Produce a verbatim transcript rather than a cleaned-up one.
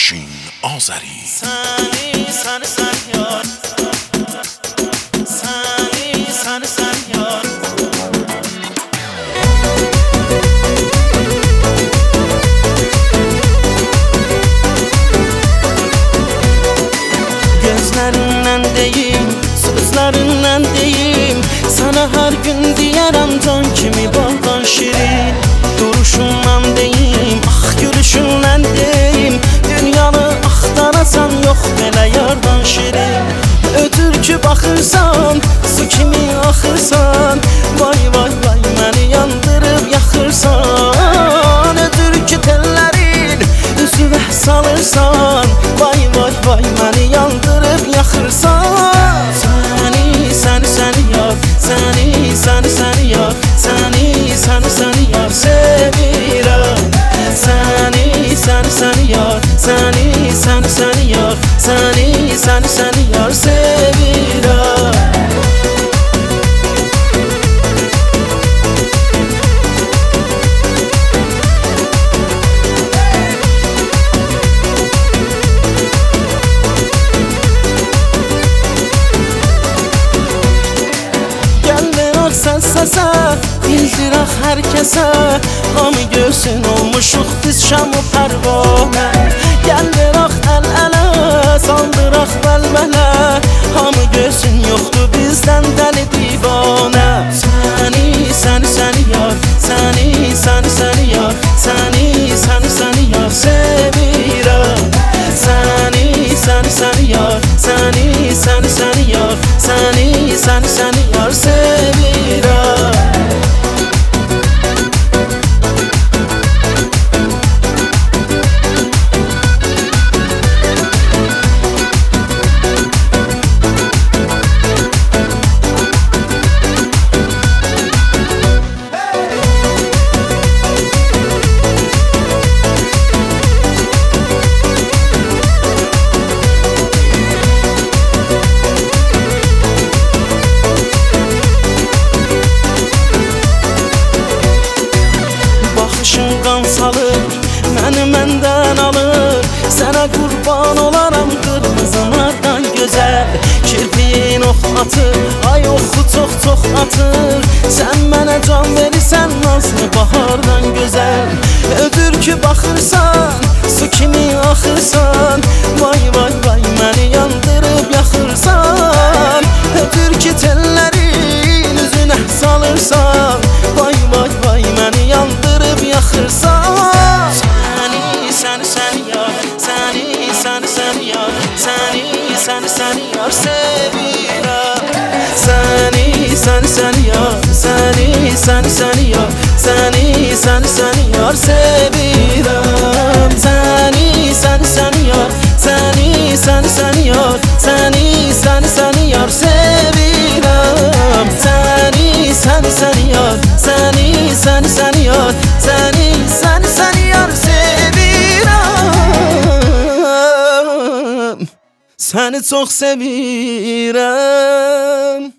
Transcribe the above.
ماشین آذری سنی سن سن یار سنی سن سن یار Gözlerinden deyim, sözlerinden deyim Sana her gün diyerem can kimi baldan şirin Duruşundan deyim, ah gülüşünden deyim Dünyanı axtarasan yok belə yardan şirin Ötür ki baxırsan, su kimi axırsan Vay vay vay məni yandırıb yaxırsan Ötür ki tellərin üzüvə salırsan Vay vay vay məni yandırıb yaxırsan Səni, səni, səni yar Səni, səni, səni yar Səni, səni, səni yar Sevirəm Səni, səni, səni yar Səni, səni, səni yar Səni, səni, səni yar Sevirəm Sən səsə, bildirək hər kəsə Hamı görsün olmuşuq biz şam-ı pərvanə Gəl verək əl-ələ, saldıraq bəlmələ Hamı görsün yoxdur bizdən dəli divanə Səni, səni, səni yar Səni, səni, səni yar Səni, səni, səni yar Sevirəm Səni, səni, səni yar Səni, səni, səni yar Səni, səni, səni yar Sevirəm Qan salır, məni məndən alır Sənə qurban olaram qırmızılardan gözəl Kirpiyin ox atır, ay oxu çox-çox atır Sən mənə can verirsən nazlı bahardan gözəl Ödür ki baxırsan, su kimi axırsan Vay vay vay məni yandırıb yaxırsan Ödür ki tellərin üzünə salırsan Vay vay vay məni yandırıb yaxırsan Səni, səni, səni yar Səni, səni, səni yar Səni, səni, səni yar Sevirəm Səni, səni, səni yar Səni, səni, səni yar Səni, səni, səni yar Sevirəm Səni, səni, səni yar Səni, səni, səni yar Səni, səni, səni yar Sevirəm Səni, səni, səni yar Səni, səni, səni yar Səni, səni, səni yar Sevirəm Səni çox sevirəm